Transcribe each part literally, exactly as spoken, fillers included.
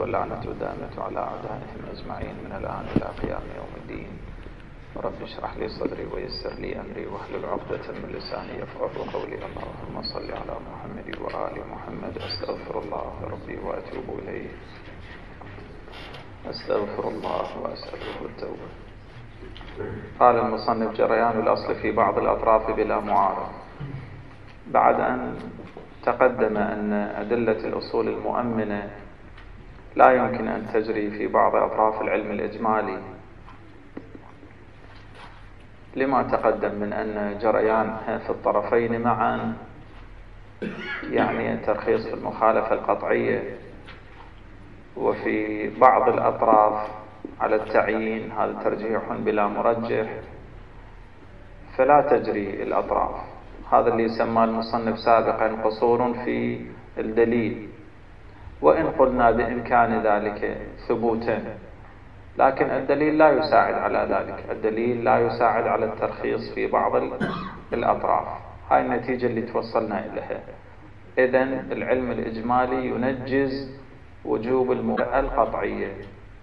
واللعنة دامت على أعدائهم أجمعين من الآن إلى قيام يوم الدين. رب اشرح لي صدري ويسر لي أمري واحلل عقدة من لساني يفقهوا قولي. اللهم صل على محمد وآل محمد. أستغفر الله ربي وأتوب إليه. أستغفر الله وأسأله التوبة. قال المصنف: جريان الأصل في بعض الأطراف بلا معارض. بعد أن تقدم أن أدلة الأصول المؤمنة لا يمكن أن تجري في بعض أطراف العلم الإجمالي، لما تقدم من أن جريانها في الطرفين معا يعني الترخيص في المخالفة القطعية، وفي بعض الأطراف على التعيين، هذا ترجيح بلا مرجح، فلا تجري الأطراف. هذا اللي سمى المصنف سابقا قصور في الدليل، وإن قلنا بإمكان ذلك ثبوتا، لكن الدليل لا يساعد على ذلك. الدليل لا يساعد على الترخيص في بعض الأطراف. هاي النتيجة اللي توصلنا إليها. إذن العلم الإجمالي ينجز وجوب المبادئ القطعية،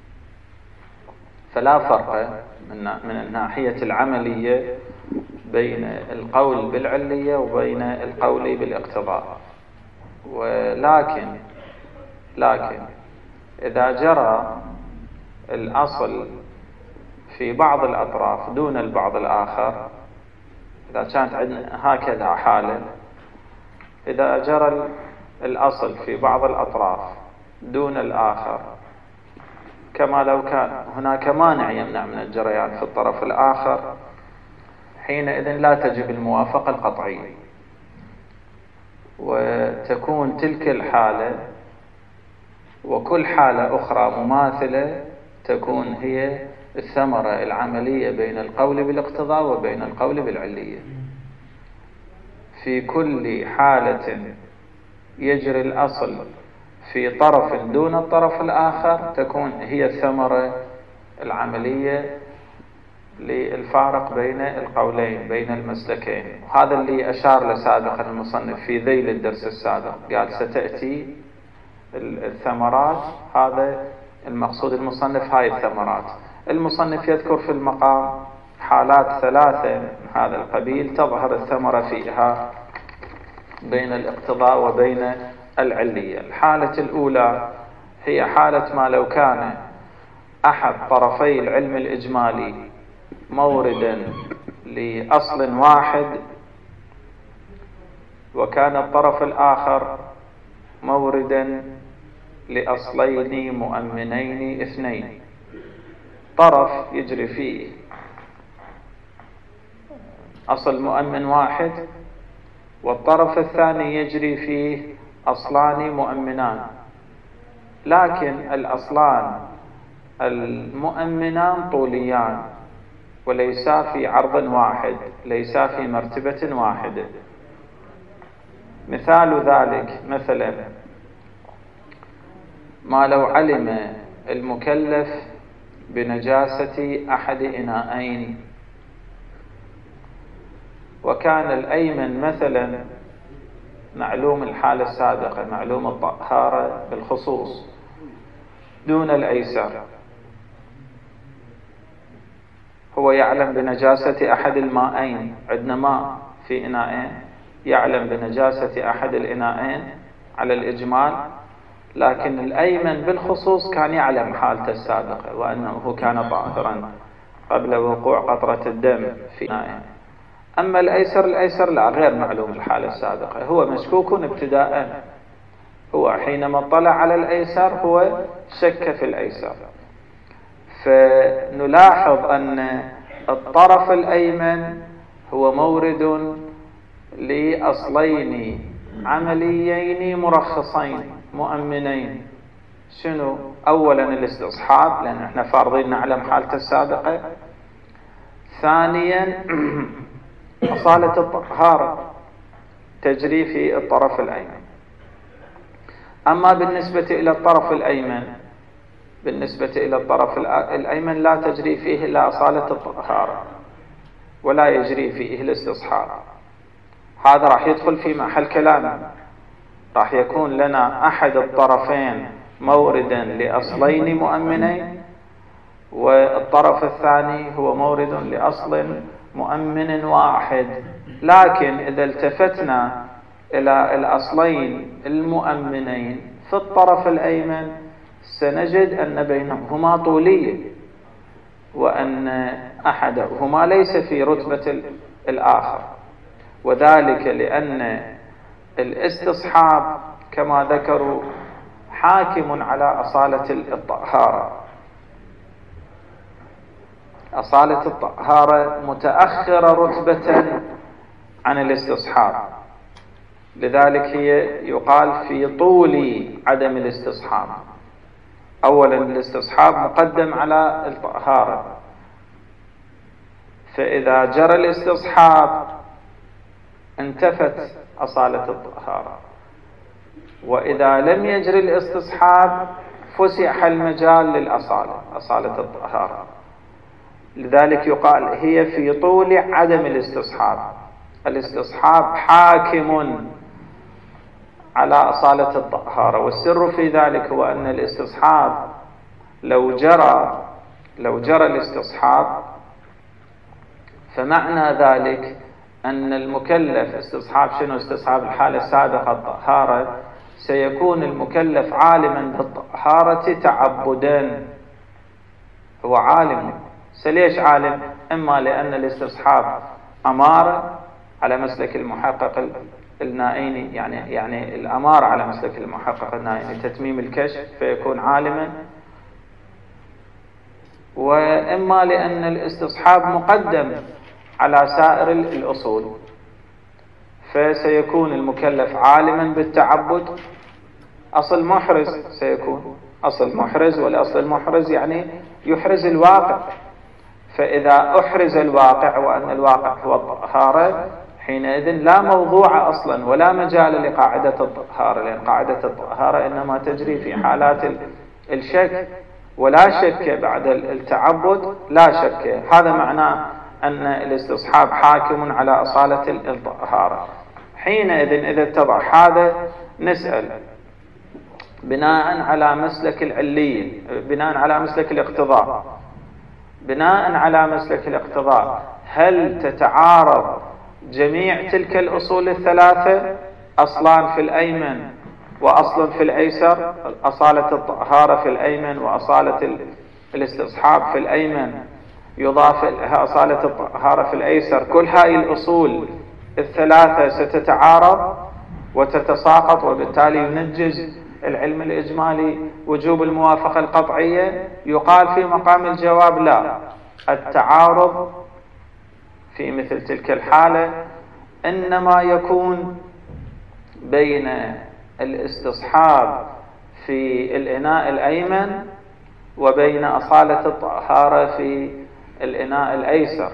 فلا فرق من الناحية العملية بين القول بالعلية وبين القول بالاقتضاء. ولكن لكن إذا جرى الأصل في بعض الأطراف دون البعض الآخر، إذا كانت عندنا هكذا حالة، إذا جرى الأصل في بعض الأطراف دون الآخر، كما لو كان هناك مانع يمنع من الجريان في الطرف الآخر، حينئذ لا تجب الموافقة القطعية، وتكون تلك الحالة وكل حالة أخرى مماثلة تكون هي الثمرة العملية بين القول بالاقتضاء وبين القول بالعلية. في كل حالة يجري الأصل في طرف دون الطرف الآخر تكون هي الثمرة العملية للفارق بين القولين، بين المسلكين. هذا اللي أشار له سابقا المصنف في ذيل الدرس السابق، قال ستأتي الثمرات. هذا المقصود المصنف، هاي الثمرات. المصنف يذكر في المقام حالات ثلاثة من هذا القبيل تظهر الثمرة فيها بين الاقتضاء وبين العلية. الحالة الأولى هي حالة ما لو كان أحد طرفي العلم الإجمالي موردا لأصل واحد، وكان الطرف الآخر موردا لأصلين مؤمنين اثنين. طرف يجري فيه أصل مؤمن واحد، والطرف الثاني يجري فيه أصلان مؤمنان، لكن الأصلان المؤمنان طوليان وليسا في عرض واحد، ليسا في مرتبة واحدة. مثال ذلك مثلا ما لو علم المكلف بنجاسة أحد إناءين، وكان الأيمن مثلا معلوم الحالة السابقة، معلوم الطهارة بالخصوص، دون الأيسر. هو يعلم بنجاسة أحد الماءين، عندنا ماء في إناءين، يعلم بنجاسة أحد الإناءين على الإجمال، لكن الأيمن بالخصوص كان يعلم حالته السابقة وأنه كان طاهرا قبل وقوع قطرة الدم في إناءين. أما الأيسر الأيسر لا، غير معلوم الحالة السابقة، هو مشكوك ابتداء. هو حينما اطلع على الأيسر هو شك في الأيسر. فنلاحظ أن الطرف الأيمن هو مورد لأصلين عمليين مرخصين مؤمنين. شنو؟ أولا الاستصحاب، لأن احنا فارضين نعلم حالته السابقة. ثانيا أصالة الطهارة تجري في الطرف الأيمن. أما بالنسبة إلى الطرف الأيمن بالنسبة إلى الطرف الأيمن لا تجري فيه إلا أصالة الطهارة، ولا يجري فيه الاستصحاب. هذا راح يدخل في محل كلامنا. راح يكون لنا أحد الطرفين موردا لأصلين مؤمنين، والطرف الثاني هو مورد لأصل مؤمن واحد. لكن إذا التفتنا إلى الأصلين المؤمنين في الطرف الأيمن سنجد أن بينهما طولية، وأن أحدهما ليس في رتبة الآخر، وذلك لأن الاستصحاب كما ذكروا حاكم على أصالة الطهارة. أصالة الطهارة متأخرة رتبة عن الاستصحاب، لذلك هي يقال في طول عدم الاستصحاب. أولا الاستصحاب مقدم على الطهارة، فإذا جرى الاستصحاب انتفت أصالة الطهارة، وإذا لم يجري الاستصحاب فسح المجال للأصالة، أصالة الطهارة. لذلك يقال هي في طول عدم الاستصحاب. الاستصحاب حاكم على أصالة الطهارة، والسر في ذلك هو أن الاستصحاب لو جرى لو جرى الاستصحاب فمعنى ذلك أن المكلف استصحاب شنو؟ استصحاب الحالة السابقة الطهارة، سيكون المكلف عالما بالطهارة تعبدا. هو عالم. سليش عالم؟ إما لأن الاستصحاب أمارة على مسلك المحقق النائيني، يعني يعني الأمارة على مسلك المحقق النائيني تتميم الكشف فيكون عالما، وإما لأن الاستصحاب مقدم على سائر الأصول، فسيكون المكلف عالما بالتعبد. أصل محرز سيكون أصل محرز، والأصل المحرز يعني يحرز الواقع، فإذا أحرز الواقع وأن الواقع هو الطهارة حينئذ لا موضوع أصلا ولا مجال لقاعدة الطهارة، لأن قاعدة الطهارة إنما تجري في حالات الشك، ولا شك بعد التعبد لا شك. هذا معناه أن الاستصحاب حاكم على أصالة الطهارة. حينئذ إذا اتضح هذا نسأل بناء على مسلك العليين، بناء على مسلك الاقتضاء بناء على مسلك الاقتضاء هل تتعارض جميع تلك الأصول الثلاثة، أصلان في الأيمن وأصل في الأيسر، أصالة الطهارة في الأيمن وأصالة الاستصحاب في الأيمن يضاف لها أصالة الطهارة في الأيسر، كل هذه الأصول الثلاثة ستتعارض وتتساقط، وبالتالي ينجز العلم الإجمالي وجوب الموافقة القطعية؟ يقال في مقام الجواب لا، التعارض في مثل تلك الحالة إنما يكون بين الاستصحاب في الإناء الأيمن وبين أصالة الطهارة في الإناء الأيسر.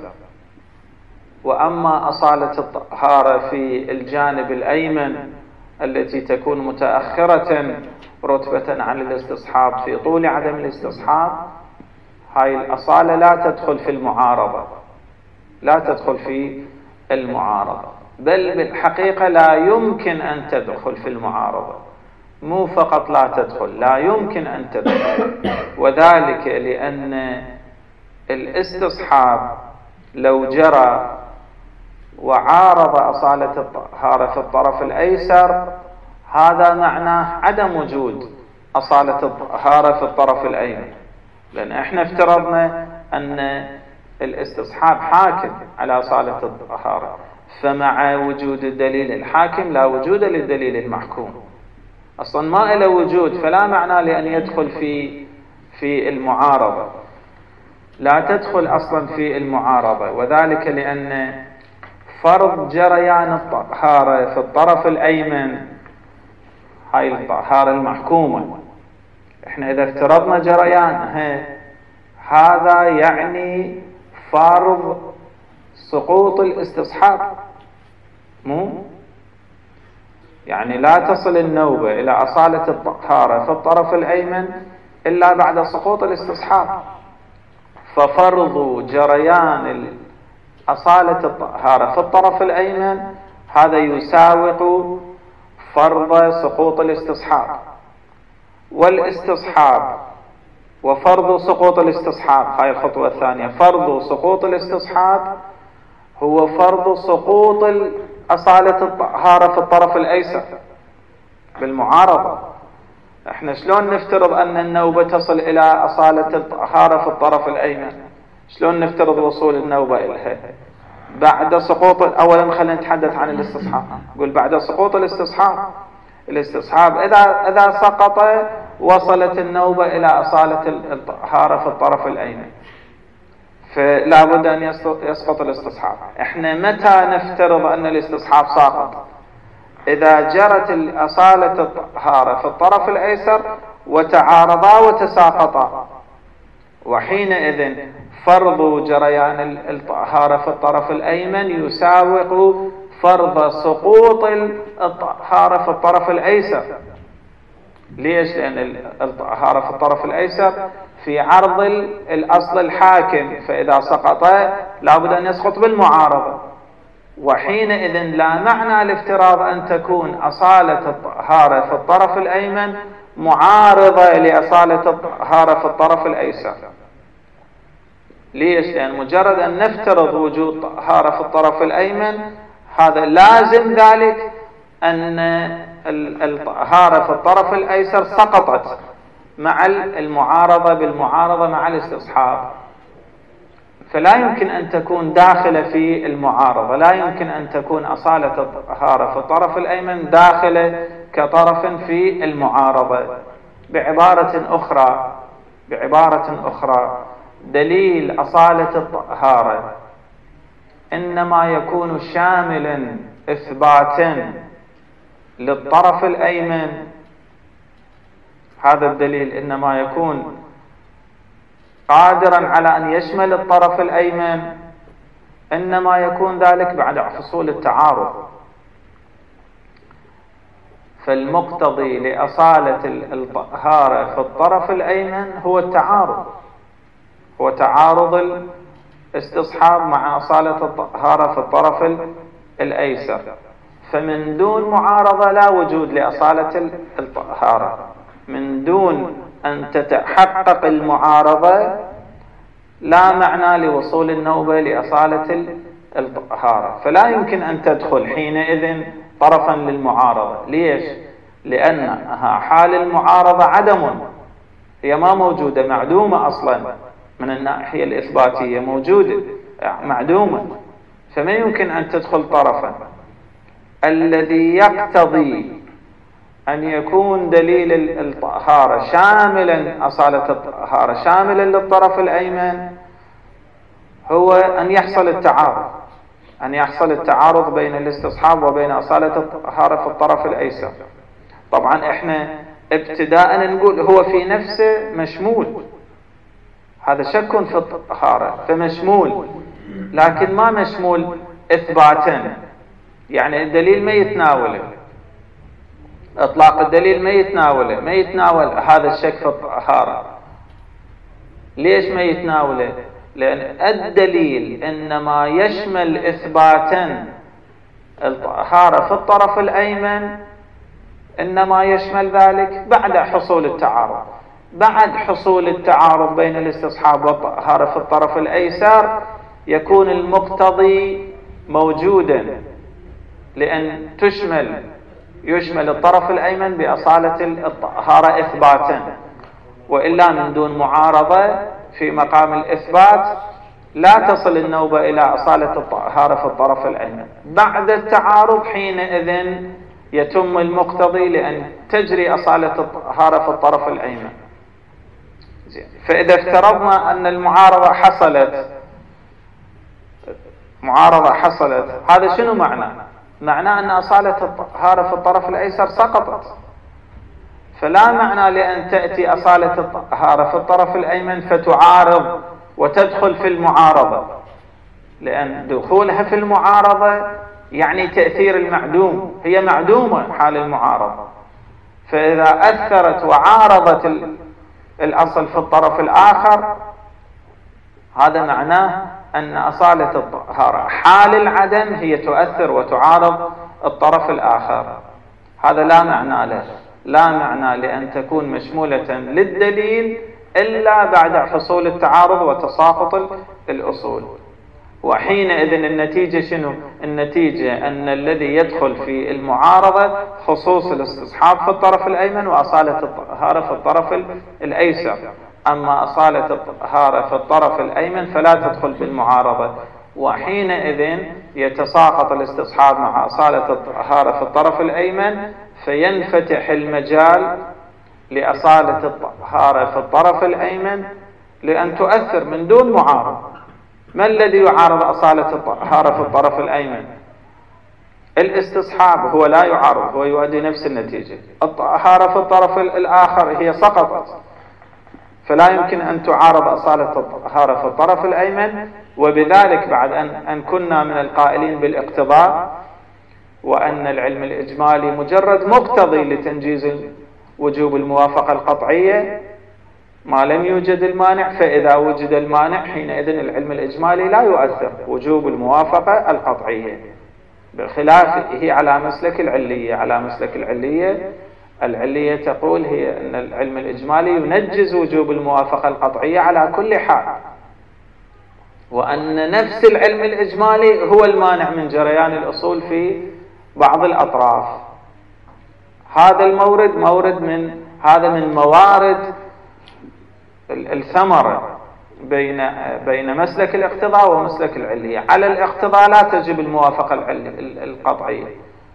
وأما أصالة الطهارة في الجانب الأيمن التي تكون متأخرة رتبة عن الاستصحاب في طول عدم الاستصحاب، هاي الأصالة لا تدخل في المعارضة، لا تدخل في المعارضة، بل بالحقيقة لا يمكن أن تدخل في المعارضة، مو فقط لا تدخل، لا يمكن أن تدخل. وذلك لأن الاستصحاب لو جرى وعارض أصالة الطهارة في الطرف الأيسر هذا معناه عدم وجود أصالة الطهارة في الطرف الأيمن، لأن احنا افترضنا أن الاستصحاب حاكم على أصالة الطهارة، فمع وجود الدليل الحاكم لا وجود للدليل المحكوم، أصلا ما له وجود، فلا معنى لأن يدخل في في المعارضة، لا تدخل أصلا في المعارضة. وذلك لأن فرض جريان الطهارة في الطرف الأيمن هاي الطهارة المحكومة، احنا إذا افترضنا جريانها هذا يعني فرض سقوط الاستصحاب، مو يعني لا تصل النوبة إلى أصالة الطهارة في الطرف الأيمن إلا بعد سقوط الاستصحاب، ففرض جريان أصالة الطهارة في الطرف الأيمن هذا يساوق فرض سقوط الاستصحاب. والاستصحاب. وفرض سقوط الاستصحاب، هاي الخطوة الثانية، فرض سقوط الاستصحاب هو فرض سقوط أصالة الطهارة في الطرف الأيسر بالمعارضة. احنا شلون نفترض أن النوبة تصل إلى أصالة الطهارة في الطرف الأيمن؟ شلون نفترض وصول النوبة إليها؟ بعد سقوط، أولا خلينا نتحدث عن الاستصحاب. نقول بعد سقوط الاستصحاب، الاستصحاب إذا إذا سقط وصلت النوبة إلى أصالة الطهارة في الطرف الأيمن، فلا بد أن يسقط الاستصحاب. احنا متى نفترض أن الاستصحاب ساقط؟ إذا جرت أصالة الطهارة في الطرف الأيسر وتعارضا وتساقطا، وحينئذ فرض جريان الطهارة في الطرف الأيمن يساوق فرض سقوط الطهارة في الطرف الأيسر. ليش؟ لأن الطهارة في الطرف الأيسر في عرض الأصل الحاكم، فإذا سقط لابد أن يسقط بالمعارضة، وحينئذ لا معنى لافتراض أن تكون أصالة الطهارة في الطرف الأيمن معارضة لأصالة الطهارة في الطرف الأيسر. ليش؟ لأن مجرد أن نفترض وجود طهارة في الطرف الأيمن، هذا لازم ذلك أن الطهارة في الطرف الأيسر سقطت مع المعارضة بالمعارضة مع الاستصحاب، فلا يمكن أن تكون داخلة في المعارضة، لا يمكن أن تكون أصالة الطهارة في الطرف الأيمن داخلة كطرف في المعارضة. بعبارة أخرى بعبارة أخرى دليل أصالة الطهارة إنما يكون شاملا إثباتا للطرف الأيمن، هذا الدليل إنما يكون قادرا على أن يشمل الطرف الأيمن إنما يكون ذلك بعد حصول التعارض. فالمقتضي لأصالة الطهارة في الطرف الأيمن هو التعارض، هو تعارض الاستصحاب مع أصالة الطهارة في الطرف الأيسر. فمن دون معارضة لا وجود لأصالة الطهارة، من دون أن تتحقق المعارضة لا معنى لوصول النوبة لأصالة الطهارة، فلا يمكن أن تدخل حينئذ طرفا للمعارضة. ليش؟ لأنها حال المعارضة عدم، هي ما موجودة، معدومة أصلا من الناحية الإثباتية، موجودة معدومة، فما يمكن أن تدخل طرفا. الذي يقتضي أن يكون دليل الطهارة شاملا، أصالة الطهارة شاملا للطرف الأيمن، هو أن يحصل التعارض، أن يحصل التعارض بين الاستصحاب وبين أصالة الطهارة في الطرف الأيسر. طبعا احنا ابتداء نقول هو في نفسه مشمول، هذا شك في الطهارة فمشمول، لكن ما مشمول إثباتا، يعني الدليل ما يتناوله، إطلاق الدليل ما يتناوله، ما يتناول هذا الشك في الطهارة. ليش ما يتناوله؟ لأن الدليل إنما يشمل إثباتا الطهارة في الطرف الأيمن، إنما يشمل ذلك بعد حصول التعارض. بعد حصول التعارض بين الاستصحاب والطهارة في الطرف الأيسر يكون المقتضي موجودا، لأن تشمل يشمل الطرف الأيمن بأصالة الطهارة إثباتا، وإلا من دون معارضة في مقام الإثبات لا تصل النوبة إلى أصالة الطهارة في الطرف الأيمن. بعد التعارض حينئذ يتم المقتضي لأن تجري أصالة الطهارة في الطرف الأيمن. فإذا افترضنا أن المعارضة حصلت معارضة حصلت هذا شنو معنى؟ معناه أن أصالة الطهارة في الطرف الأيسر سقطت، فلا معنى لأن تأتي أصالة الطهارة في الطرف الأيمن فتعارض وتدخل في المعارضة، لأن دخولها في المعارضة يعني تأثير المعدوم، هي معدومة حال المعارضة، فإذا أثرت وعارضت الأصل في الطرف الآخر هذا معناه أن أصالة الطهارة حال العدم هي تؤثر وتعارض الطرف الآخر، هذا لا معنى له. لا معنى لأن تكون مشمولة للدليل إلا بعد حصول التعارض وتساقط الأصول. وحينئذ النتيجة شنو؟ النتيجة أن الذي يدخل في المعارضة خصوص الاستصحاب في الطرف الأيمن وأصالة الطهارة في الطرف الأيسر. أما أصالة الطهارة في الطرف الأيمن فلا تدخل بالمعارضة، وحينئذ يتساقط الاستصحاب مع أصالة الطهارة في الطرف الأيمن، فينفتح المجال لأصالة الطهارة في الطرف الأيمن لأن تؤثر من دون معارض. ما الذي يعارض أصالة الطهارة في الطرف الأيمن؟ الاستصحاب، هو لا يعارض، هو يؤدي نفس النتيجة. الطهارة في الطرف الآخر هي سقطت، فلا يمكن أن تعارض أصالة الطهارة في الطرف الأيمن. وبذلك بعد أن, أن كنا من القائلين بالاقتضاء وأن العلم الإجمالي مجرد مقتضي لتنجيز وجوب الموافقة القطعية ما لم يوجد المانع، فإذا وجد المانع حينئذ العلم الإجمالي لا يؤثر وجوب الموافقة القطعية، بخلافه على مسلك العلية. على مسلك العلية العلية تقول هي أن العلم الإجمالي ينجز وجوب الموافقة القطعية على كل حال، وأن نفس العلم الإجمالي هو المانع من جريان الأصول في بعض الأطراف. هذا المورد مورد من هذا من موارد الثمرة بين بين مسلك الاقتضاء ومسلك العلية. على الاقتضاء لا تجب الموافقة القطعية،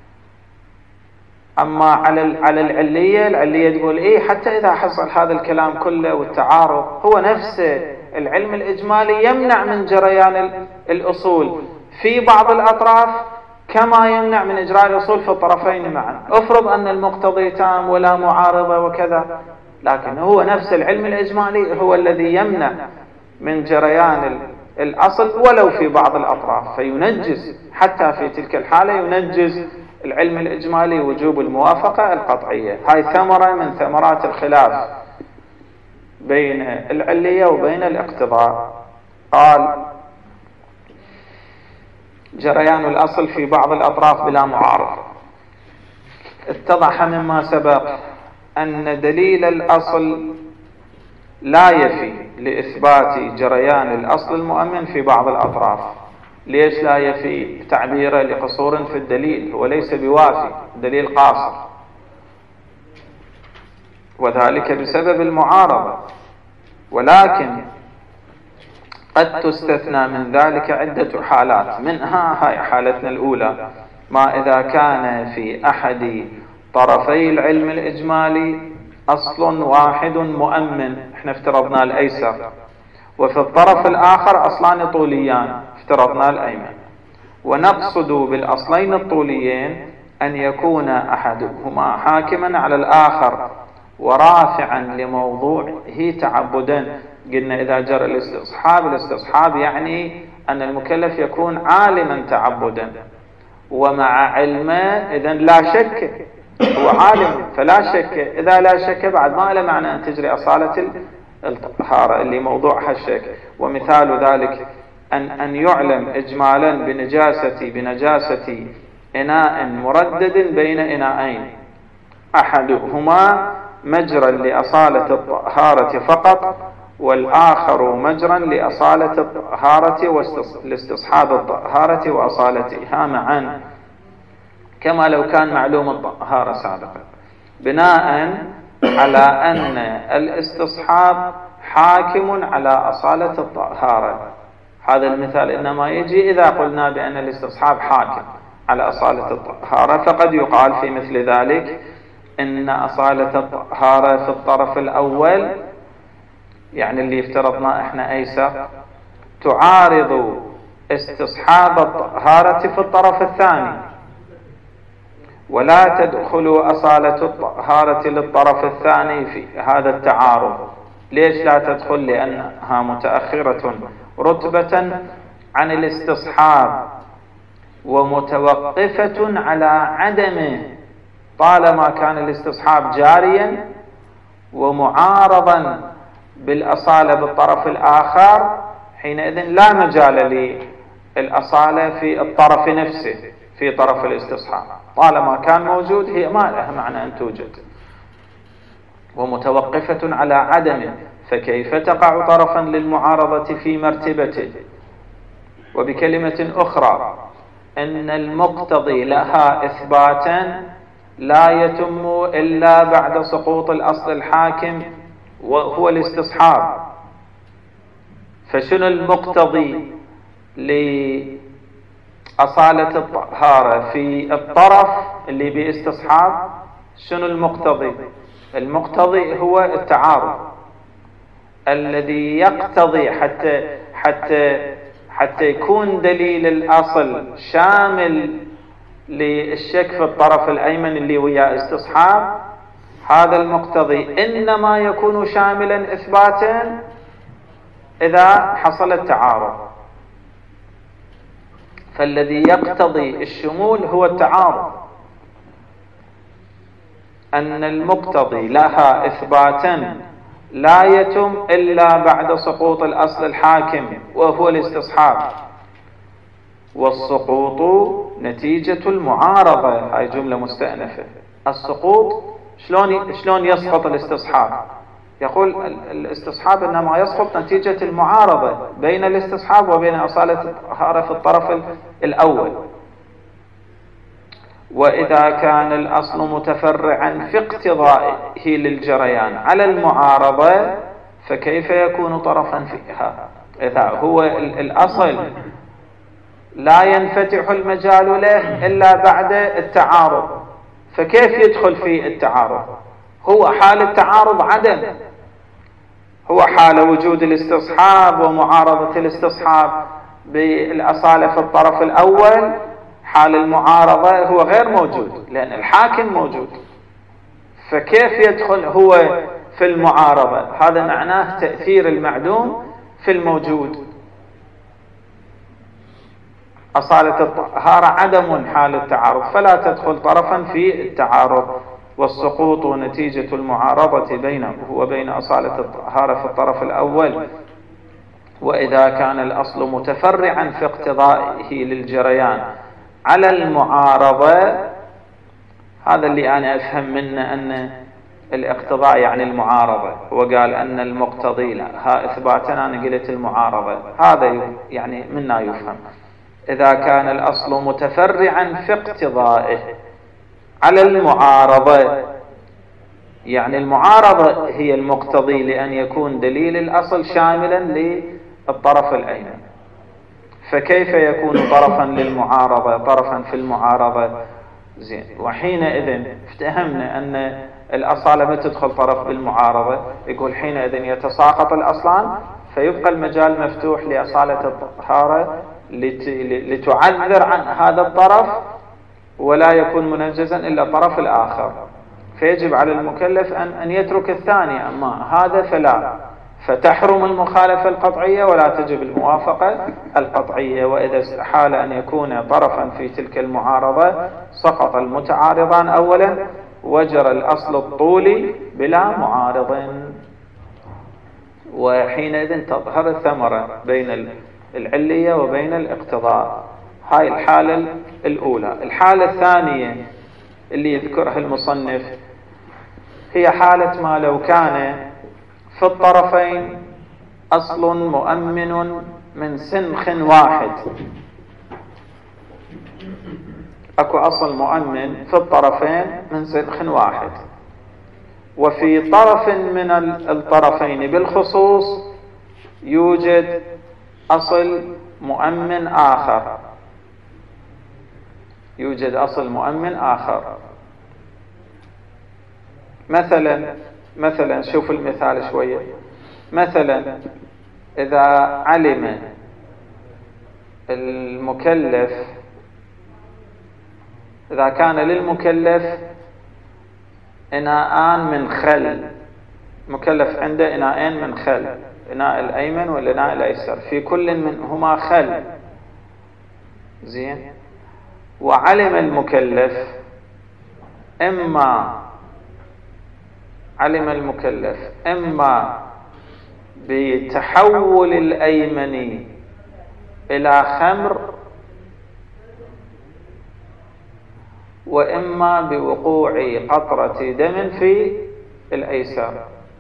أما على على العلية العلية تقول إيه حتى إذا حصل هذا الكلام كله والتعارض هو نفسه العلم الإجمالي يمنع من جريان الأصول في بعض الأطراف كما يمنع من إجراء الأصول في الطرفين معا. أفرض أن المقتضي تام ولا معارضة وكذا، لكن هو نفس العلم الإجمالي هو الذي يمنع من جريان الأصل ولو في بعض الأطراف، فينجز حتى في تلك الحالة ينجز العلم الإجمالي وجوب الموافقة القطعية. هاي ثمرة من ثمرات الخلاف بين العلية وبين الاقتضاء. قال جريان الأصل في بعض الأطراف بلا معارضة. اتضح مما سبق أن دليل الأصل لا يفي لإثبات جريان الأصل المؤمن في بعض الأطراف. ليش لا يفي؟ تعبيره لقصور في الدليل، هو ليس بوافي، دليل قاصر، وذلك بسبب المعارضة. ولكن قد تستثنى من ذلك عدة حالات، منها هاي حالتنا الأولى، ما إذا كان في أحد طرفي العلم الإجمالي أصل واحد مؤمن، احنا افترضنا الأيسر، وفي الطرف الآخر أصلان طوليان افترضنا الأيمن. ونقصد بالأصلين الطوليين أن يكون أحدهما حاكما على الآخر ورافعا لموضوعه تعبدا. قلنا إذا جرى الاستصحاب، الاستصحاب يعني أن المكلف يكون عالما تعبدا، ومع علمه إذن لا شك هو عالم فلا شك. إذا لا شك بعد ما له معنى أن تجري أصالة الطهارة اللي موضوعها الشك. ومثال ذلك أن أن يعلم إجمالا بنجاسة بنجاسة إناء مردد بين إناءين، أحدهما مجرى لأصالة الطهارة فقط، والآخر مجرى لأصالة الطهارة والاستصحاب الطهارة وأصالتها معا، كما لو كان معلوم الطهارة سابقا، بناء على أن الاستصحاب حاكم على أصالة الطهارة. هذا المثال إنما يجي إذا قلنا بأن الاستصحاب حاكم على أصالة الطهارة، فقد يقال في مثل ذلك إن أصالة الطهارة في الطرف الأول، يعني اللي افترضنا إحنا أيسر، تعارض استصحاب الطهارة في الطرف الثاني، ولا تدخل أصالة الطهارة للطرف الثاني في هذا التعارض. ليش لا تدخل؟ لأنها متأخرة رتبة عن الاستصحاب ومتوقفة على عدمه، طالما كان الاستصحاب جاريا ومعارضا بالأصالة بالطرف الآخر، حينئذ لا مجال للأصالة في الطرف نفسه في طرف الاستصحاب، طالما كان موجود هي ما لها معنى أن توجد. ومتوقفة على عدمه، فكيف تقع طرفا للمعارضة في مرتبته؟ وبكلمة أخرى، أن المقتضي لها إثباتا لا يتم إلا بعد سقوط الأصل الحاكم وهو الاستصحاب. فشنو المقتضي لأصالة الطهارة في الطرف اللي باستصحاب؟ شنو المقتضي؟ المقتضي هو التعارض الذي يقتضي حتى حتى حتى يكون دليل الأصل شامل للشك في الطرف الأيمن اللي وياه استصحاب. هذا المقتضي إنما يكون شاملا إثباتا إذا حصل التعارض. فالذي يقتضي الشمول هو التعارض، أن المقتضي لها إثباتا لا يتم إلا بعد سقوط الأصل الحاكم وهو الاستصحاب. والسقوط نتيجة المعارضة، هاي جملة مستأنفة. السقوط شلون شلون يسقط الاستصحاب؟ يقول الاستصحاب إنما يسقط نتيجة المعارضة بين الاستصحاب وبين أصالة الطهارة في الطرف الأول. وإذا كان الأصل متفرعا في اقتضائه للجريان على المعارضة فكيف يكون طرفا فيها؟ إذا هو الأصل لا ينفتح المجال له إلا بعد التعارض، فكيف يدخل في التعارض؟ هو حال التعارض عدم، هو حال وجود الاستصحاب ومعارضة الاستصحاب بالأصالة في الطرف الأول. حال المعارضة هو غير موجود لأن الحاكم موجود، فكيف يدخل هو في المعارضة؟ هذا معناه تأثير المعدوم في الموجود. أصالة الطهارة عدم حال التعارض، فلا تدخل طرفا في التعارض. والسقوط نتيجة المعارضة بينه وبين أصالة الطهارة في الطرف الأول. وإذا كان الأصل متفرعا في اقتضائه للجريان على المعارضة، هذا اللي أنا أفهم منه أن الاقتضاء يعني المعارضة. وقال أن المقتضي لها إثباتنا، أنا قلت المعارضة، هذا يعني منا يفهم. إذا كان الأصل متفرعا في اقتضائه على المعارضة، يعني المعارضة هي المقتضي لأن يكون دليل الأصل شاملا للطرف الأيمن، فكيف يكون طرفا للمعارضة طرفا في المعارضة؟ زين، وحينئذ افتهمنا أن الأصالة ما تدخل طرف بالمعارضة. يقول حينئذ يتساقط الأصلان، فيبقى المجال مفتوح لأصالة الطهارة لتعذر عن هذا الطرف ولا يكون منجزا إلا الطرف الآخر، فيجب على المكلف أن, أن يترك الثاني. أما هذا فلا، فتحرم المخالفة القطعية ولا تجب الموافقة القطعية. وإذا استحال أن يكون طرفا في تلك المعارضة سقط المتعارضان أولا وجرى الأصل الطولي بلا معارض، وحينئذ تظهر الثمرة بين العلية وبين الاقتضاء. هاي الحالة الأولى. الحالة الثانية اللي يذكرها المصنف هي حالة ما لو كان في الطرفين أصل مؤمن من سنخ واحد. أكو أصل مؤمن في الطرفين من سنخ واحد، وفي طرف من الطرفين بالخصوص يوجد أصل مؤمن آخر، يوجد أصل مؤمن آخر. مثلا مثلا شوف المثال شوية. مثلا إذا علم المكلف، إذا كان للمكلف إناءان من خل، مكلف عنده إناءين من خل، إناء الأيمن والإناء الأيسر، في كل منهما خل. زين، وعلم المكلف إما علم المكلف إما بتحول الأيمن إلى خمر، وإما بوقوع قطرة دم في الأيسر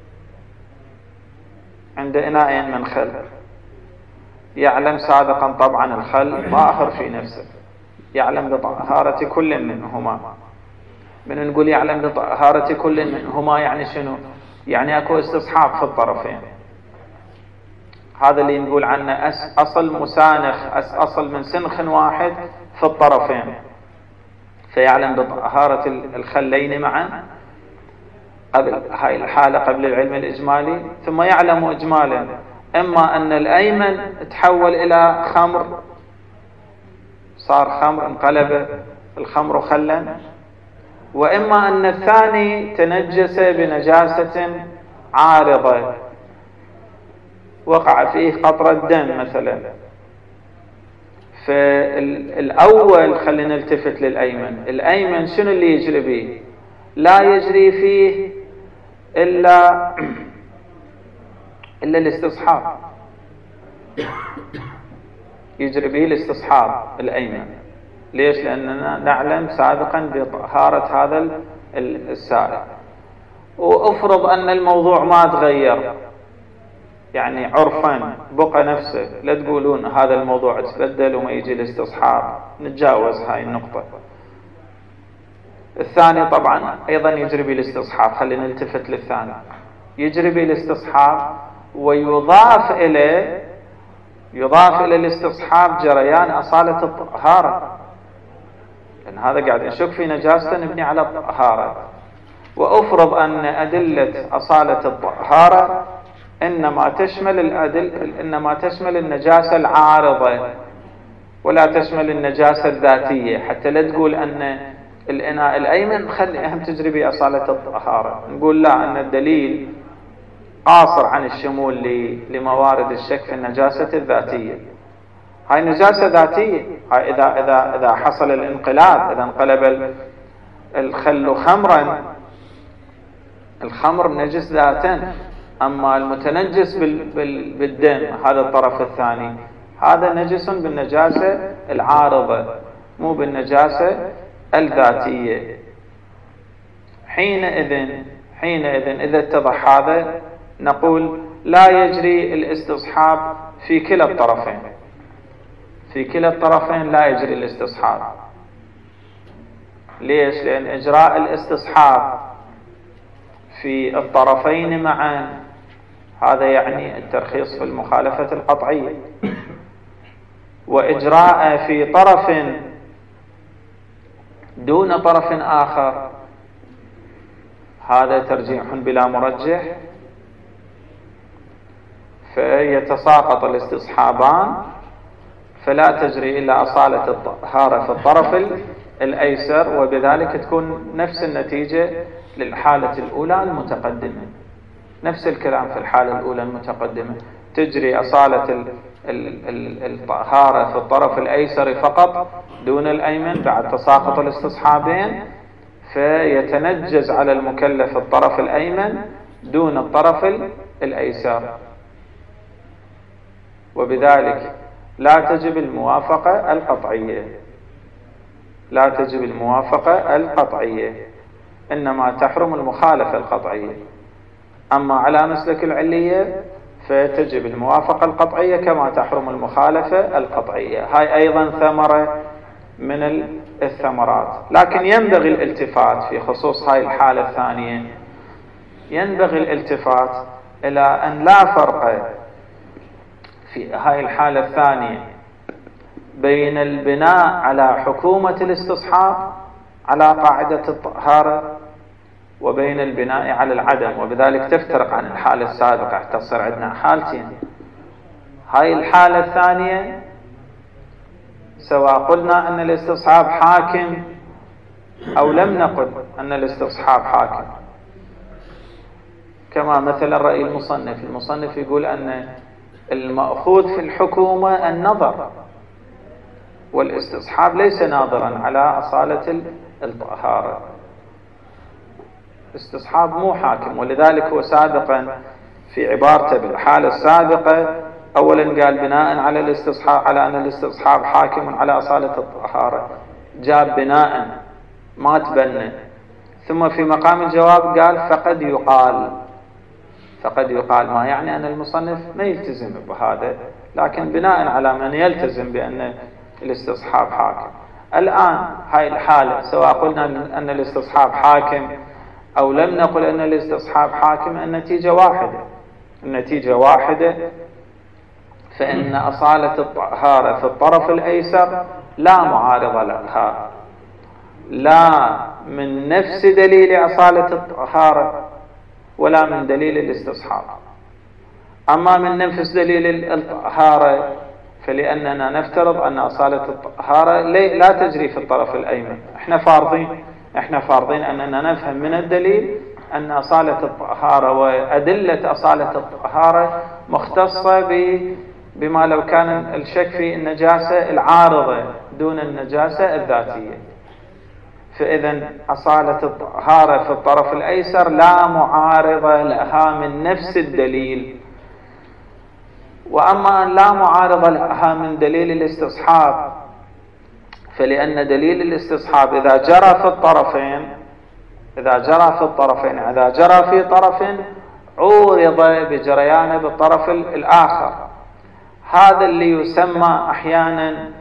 عند إناء من خل، يعلم سابقا طبعا الخل طاهر في نفسه، يعلم بطهارة كل منهما. من نقول يعلم بطهارة كل منهما يعني شنو؟ يعني اكو استصحاب في الطرفين. هذا اللي نقول عنه أصل مسانخ، أصل من سنخ واحد في الطرفين، فيعلم بطهارة الخلين معا قبل هاي الحالة، قبل العلم الإجمالي. ثم يعلم إجمالا إما أن الأيمن تحول إلى خمر، صار خمر، انقلب الخمر خلا، وإما أن الثاني تنجس بنجاسة عارضة، وقع فيه قطرة دم مثلا. فالأول خلينا نلتفت للأيمن. الأيمن شنو اللي يجري به؟ لا يجري فيه إلا إلا الاستصحاب، يجري به الاستصحاب الأيمن. ليش؟ لأننا نعلم سابقا بطهارة هذا السائل. وأفرض أن الموضوع ما تغير، يعني عرفا بقى نفسه، لا تقولون هذا الموضوع تبدل وما يجي الاستصحاب، نتجاوز هاي النقطة. الثاني طبعا أيضا يجري به الاستصحاب، خلينا نلتفت للثاني، يجري به الاستصحاب ويضاف إليه، يضاف إلى الاستصحاب جريان أصالة الطهارة، لأن هذا قاعد نشك في نجاسة نبني على الطهارة. وأفرض أن أدلة أصالة الطهارة إنما تشمل الأدل إنما تشمل النجاسة العارضة ولا تشمل النجاسة الذاتية، حتى لا تقول أن الإناء الأيمن خلي أهم تجري به أصالة الطهارة. نقول لا، أن الدليل قاصر عن الشمول لموارد الشك في النجاسة الذاتية. هاي نجاسة ذاتية، هاي إذا إذا إذا حصل الانقلاب، إذا انقلب الخل خمرا، الخمر نجس ذاتا. أما المتنجس بالدم هذا الطرف الثاني، هذا نجس بالنجاسة العارضة مو بالنجاسة الذاتية. حينئذ حينئذ إذا اتضح هذا نقول لا يجري الاستصحاب في كلا الطرفين، في كلا الطرفين لا يجري الاستصحاب. ليش؟ لأن إجراء الاستصحاب في الطرفين معا هذا يعني الترخيص في المخالفة القطعية، وإجراء في طرف دون طرف آخر هذا ترجيح بلا مرجح، فيتساقط الاستصحابان، فلا تجري إلا أصالة الطهارة في الطرف الأيسر، وبذلك تكون نفس النتيجة للحالة الأولى المتقدمة. نفس الكلام في الحالة الأولى المتقدمة، تجري أصالة الطهارة في الطرف الأيسر فقط دون الأيمن بعد تساقط الاستصحابين، فيتنجز على المكلف الطرف الأيمن دون الطرف الأيسر، وبذلك لا تجب الموافقة القطعية، لا تجب الموافقة القطعية، إنما تحرم المخالفة القطعية. أما على مسلك العلية فتجب الموافقة القطعية كما تحرم المخالفة القطعية. هاي أيضا ثمرة من الثمرات. لكن ينبغي الالتفات في خصوص هاي الحالة الثانية، ينبغي الالتفات إلى أن لا فرق في هاي الحالة الثانية بين البناء على حكومة الاستصحاب على قاعدة الطهارة وبين البناء على العدم، وبذلك تفترق عن الحالة السابقة حتى تصير عندنا حالتين. هاي الحالة الثانية سواء قلنا أن الاستصحاب حاكم أو لم نقل أن الاستصحاب حاكم، كما مثلا رأي المصنف، المصنف يقول أن المأخوذ في الحكومة النظر، والاستصحاب ليس ناظرا على أصالة الطهارة، استصحاب مو حاكم. ولذلك هو سابقا في عبارته بالحالة السابقة أولا قال بناء على الاستصحاب على أن الاستصحاب حاكم على أصالة الطهارة، جاب بناء ما تبنى. ثم في مقام الجواب قال فقد يقال. فقد يقال ما يعني أن المصنف ما يلتزم بهذا، لكن بناء على من يلتزم بأن الاستصحاب حاكم. الآن هاي الحالة سواء قلنا أن الاستصحاب حاكم أو لم نقل أن الاستصحاب حاكم، النتيجة واحدة. النتيجة واحدة، فإن أصالة الطهارة في الطرف الأيسر لا معارض لها، لا من نفس دليل أصالة الطهارة ولا من دليل الاستصحاب. أما من نفس دليل الطهارة فلأننا نفترض أن أصالة الطهارة لا تجري في الطرف الأيمن. احنا فارضين احنا فارضين أننا نفهم من الدليل أن أصالة الطهارة وأدلة أصالة الطهارة مختصة بما لو كان الشك في النجاسة العارضة دون النجاسة الذاتية. فإذا أصالة الطهارة في الطرف الأيسر لا معارضة لها من نفس الدليل. وأما أن لا معارضة لها من دليل الاستصحاب، فلأن دليل الاستصحاب إذا جرى في الطرفين إذا جرى في الطرفين إذا جرى في طرف عورض بجريانه بالطرف الآخر. هذا اللي يسمى أحيانا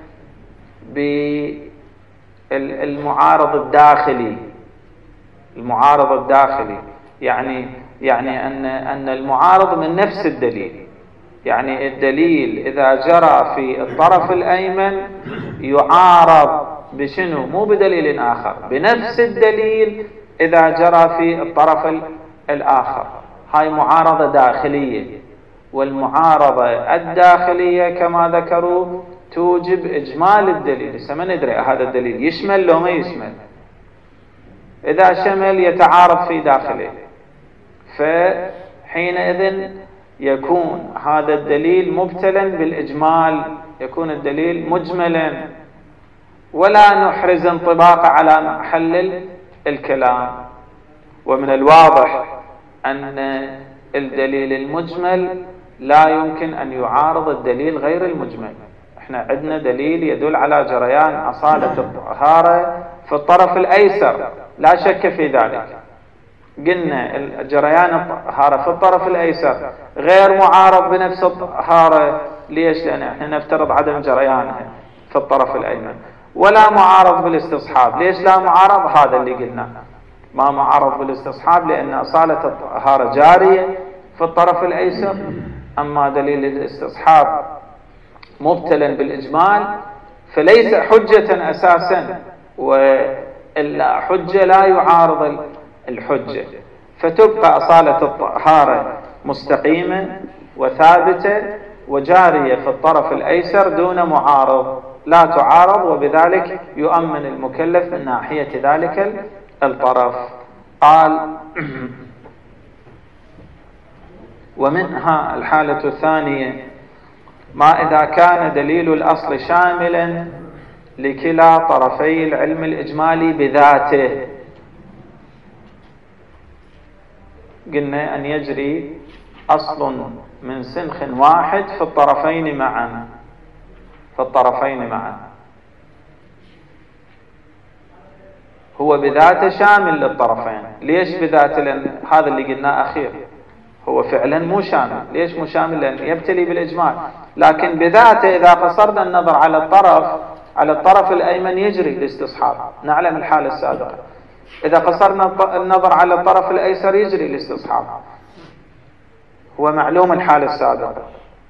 بالمعارض الداخلي. المعارض الداخلي يعني يعني أن أن المعارض من نفس الدليل. يعني الدليل إذا جرى في الطرف الأيمن يعارض بشنو؟ مو بدليل آخر، بنفس الدليل إذا جرى في الطرف الآخر. هاي معارضة داخلية. والمعارضة الداخلية كما ذكروا توجب إجمال الدليل. لسه ما ندري هذا الدليل يشمل لو ما يشمل. إذا شمل يتعارض في داخله، فحينئذ يكون هذا الدليل مبتلا بالإجمال، يكون الدليل مجملا ولا نحرز انطباق على محل الكلام. ومن الواضح أن الدليل المجمل لا يمكن أن يعارض الدليل غير المجمل. احنا عندنا دليل يدل على جريان أصالة الطهارة في الطرف الأيسر، لا شك في ذلك. قلنا جريان الطهارة في الطرف الأيسر غير معارض بنفس الطهارة. ليش؟ لأن احنا نفترض عدم جريانها في الطرف الأيمن. ولا معارض بالاستصحاب. ليش لا معارض؟ هذا اللي قلنا ما معارض بالاستصحاب، لأن أصالة الطهارة جارية في الطرف الأيسر. أما دليل الاستصحاب مبتلا بالإجمال فليس حجة أساسا، وإلا حجة لا يعارض الحجة، فتبقى أصالة الطهارة مستقيمة وثابتة وجارية في الطرف الأيسر دون معارض، لا تعارض، وبذلك يؤمن المكلف من ناحية ذلك الطرف. قال ومنها الحالة الثانية ما إذا كان دليل الأصل شاملا لكلا طرفي العلم الإجمالي بذاته. قلنا أن يجري أصل من سنخ واحد في الطرفين معا في الطرفين معا هو بذاته شامل للطرفين. ليش بذاته؟ لأن هذا اللي قلناه أخير هو فعلا مو شامل. ليش مو شامل؟ لأن يبتلي بالإجمال. لكن بذاته إذا قصرنا النظر على الطرف على الطرف الأيمن يجري الاستصحاب، نعلم الحالة السابقة. إذا قصرنا النظر على الطرف الأيسر يجري الاستصحاب، هو معلوم الحالة السابقة.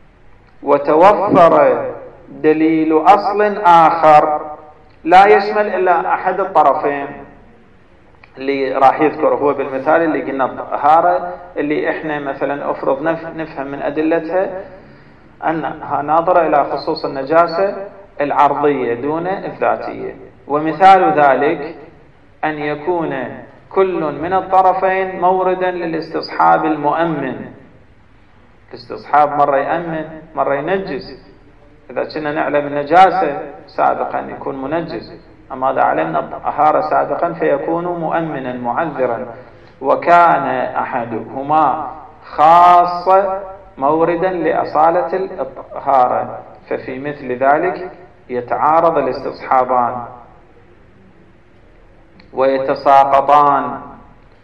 وتوفر دليل أصل آخر لا يشمل إلا أحد الطرفين اللي راح يذكر هو بالمثال اللي قلنا الطهارة، اللي إحنا مثلا أفرض نفهم من أدلتها أنها ناظرة إلى خصوص النجاسة العرضية دون الذاتية. ومثال ذلك أن يكون كل من الطرفين موردا للاستصحاب المؤمن. الاستصحاب مرة يأمن مرة ينجز. إذا كنا نعلم النجاسة سابقا يكون منجز، أما إذا علمنا الطهارة سابقا فيكون مؤمنا معذرا. وكان أحدهما خاصة موردا لأصالة الطهارة، ففي مثل ذلك يتعارض الاستصحابان ويتساقطان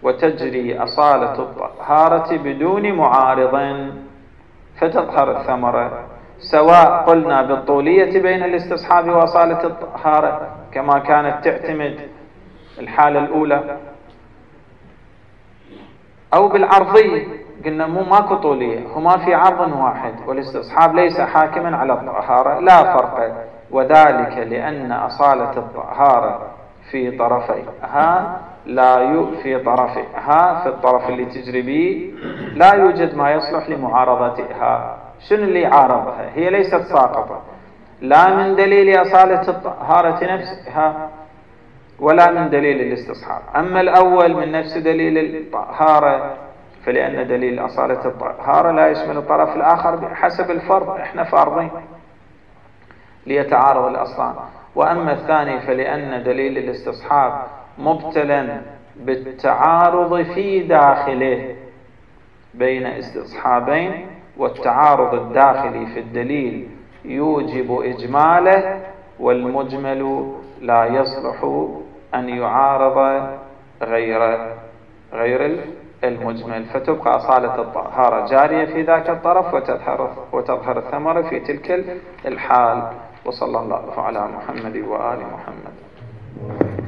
وتجري أصالة الطهارة بدون معارض فتظهر الثمرة، سواء قلنا بالطولية بين الاستصحاب وأصالة الطهارة كما كانت تعتمد الحالة الأولى، أو بالعرضية، قلنا مو ماكو طولية، هما في عرض واحد والاستصحاب ليس حاكما على الطهارة، لا فرق، وذلك لأن أصالة الطهارة في طرفيها لا ي... في طرفها في الطرف اللي تجري به لا يوجد ما يصلح لمعارضتها. شنو اللي يعارضها؟ هي ليست ساقطة لا من دليل أصالة الطهارة نفسها ولا من دليل الاستصحاب. أما الأول من نفس دليل الطهارة فلأن دليل أصالة الطهارة لا يشمل الطرف الآخر بحسب الفرض، إحنا فارضين ليتعارض الأصلان. وأما الثاني فلأن دليل الاستصحاب مبتلا بالتعارض في داخله بين استصحابين، والتعارض الداخلي في الدليل يوجب إجماله، والمجمل لا يصلح أن يعارض غير غير المجمل، فتبقى أصالة الطهارة جارية في ذاك الطرف وتظهر وتظهر الثمرة في تلك الحال. وصلى الله على محمد وآل محمد.